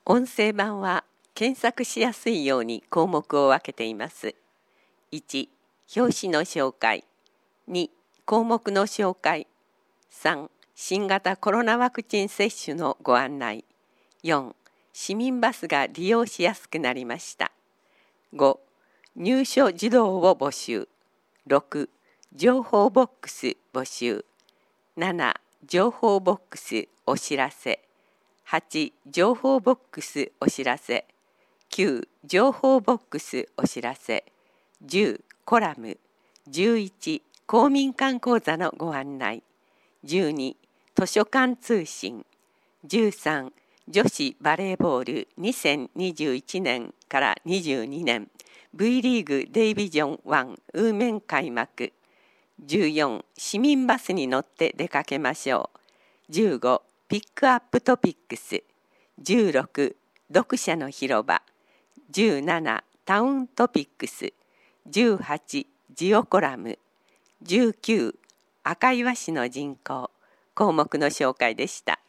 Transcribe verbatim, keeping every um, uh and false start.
音声版は検索しやすいように項目を分けています。いち、表紙の紹介。に、項目の紹介。さん、新型コロナワクチン接種のご案内。よん、市民バスが利用しやすくなりました。ご、入所児童を募集。ろく、情報ボックス募集。なな、情報ボックスお知らせ。はち、情報ボックスお知らせ。きゅう、情報ボックスお知らせ。じゅう、コラム。じゅういち、公民館講座のご案内。じゅうに、図書館通信。じゅうさん、女子バレーボールにせんにじゅういちねんからにじゅうにねん V リーグデイビジョンワンウーメン開幕。じゅうよん、市民バスに乗って出かけましょう。じゅうご、ピックアップトピックス。じゅうろく、読者の広場。じゅうなな、タウントピックス。じゅうはち、ジオコラム。じゅうきゅう、赤岩市の人口。項目の紹介でした。